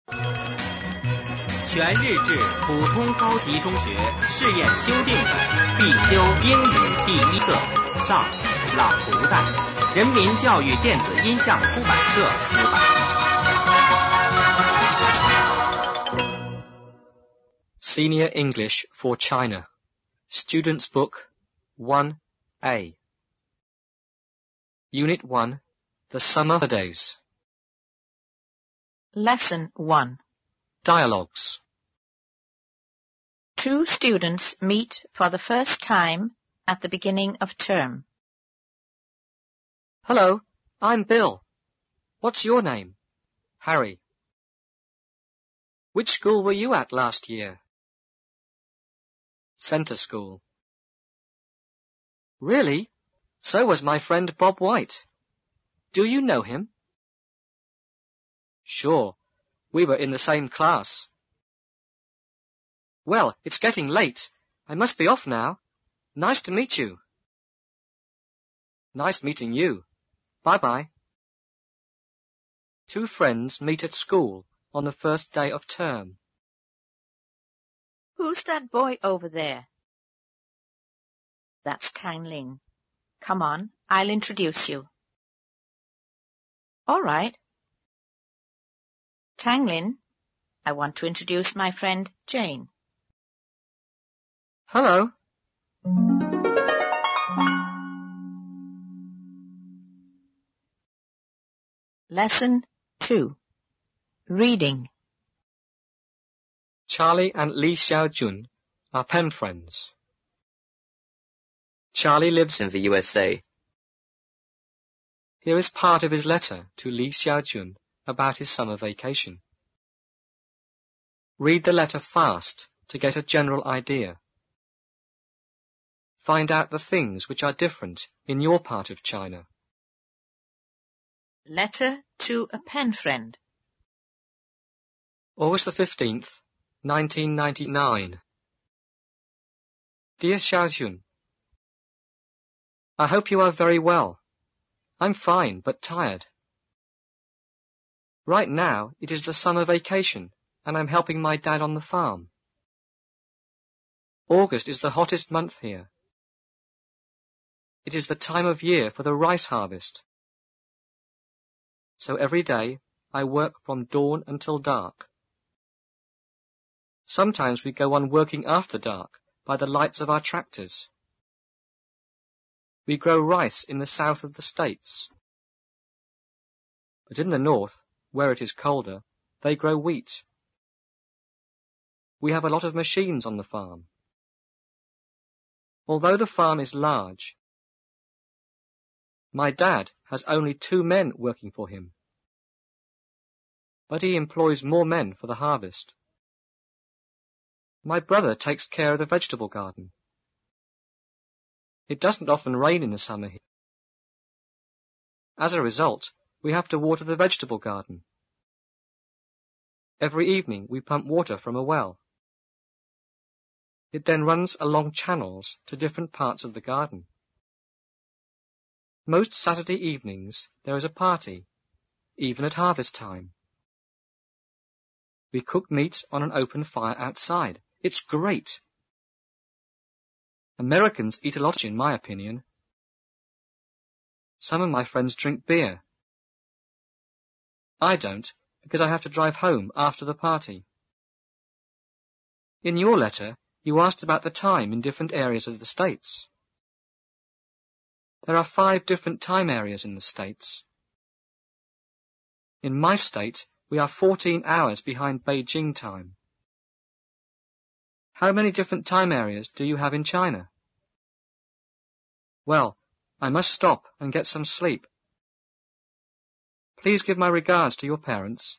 全日制普通高级中学试验修订本必修英语第1课上朗读带，人民教育电子音像出版社出版。 Senior English for China Students Book 1A Unit 1 The Summer Holidays Lesson 1 Dialogues 2 students meet for the first time at the beginning of term. Hello, I'm Bill. What's your name? Harry. Which school were you at last year? Centre School. Really? So was my friend Bob White. Do you know him? Sure. We were in the same class. Well, it's getting late. I must be off now. Nice to meet you. Nice meeting you. Bye-bye. 2 friends meet at school on the first day of term. Who's that boy over there? That's Tang Lin. Come on, I'll introduce you. All right. Tang Lin, I want to introduce my friend Jane. Hello. Lesson 2 Reading Charlie and Li Xiaojun are pen friends. Charlie lives in the USA. Here is part of his letter to Li Xiaojun about his summer vacation. Read the letter fast to get a general idea. Find out the things which are different in your part of China. Letter to a pen friend. August the 15th, 1999. Dear Xiaojun, I hope you are very well. I'm fine, but tired. Right now, it is the summer vacation, and I'm helping my dad on the farm. August is the hottest month here. It is the time of year for the rice harvest. So every day, I work from dawn until dark. Sometimes we go on working after dark by the lights of our tractors. We grow rice in the south of the States. But in the north, where it is colder, they grow wheat. We have a lot of machines on the farm. Although the farm is large, my dad has only 2 men working for him. But he employs more men for the harvest. My brother takes care of the vegetable garden. It doesn't often rain in the summer here. As a result, we have to water the vegetable garden. Every evening we pump water from a well. It then runs along channels to different parts of the garden. Most Saturday evenings there is a party, even at harvest time. We cook meat on an open fire outside. It's great. Americans eat a lot, in my opinion. Some of my friends drink beer. I don't, because I have to drive home after the party. In your letter, you asked about the time in different areas of the States. There are 5 different time areas in the States. In my state, we are 14 hours behind Beijing time. How many different time areas do you have in China? Well, I must stop and get some sleep. Please give my regards to your parents.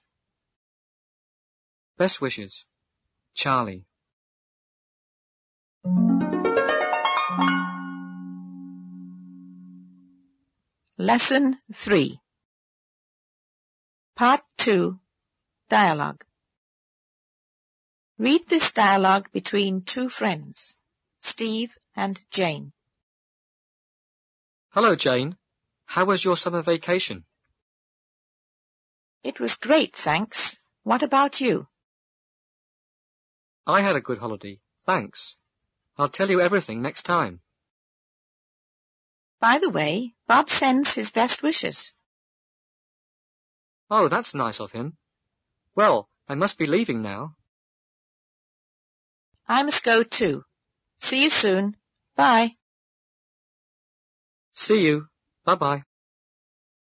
Best wishes, Charlie. Lesson 3 Part 2 Dialogue Read this dialogue between 2 friends, Steve and Jane. Hello, Jane. How was your summer vacation? It was great, thanks. What about you? I had a good holiday, thanks. I'll tell you everything next time. By the way, Bob sends his best wishes. Oh, that's nice of him. Well, I must be leaving now. I must go too. See you soon. Bye. See you. Bye-bye.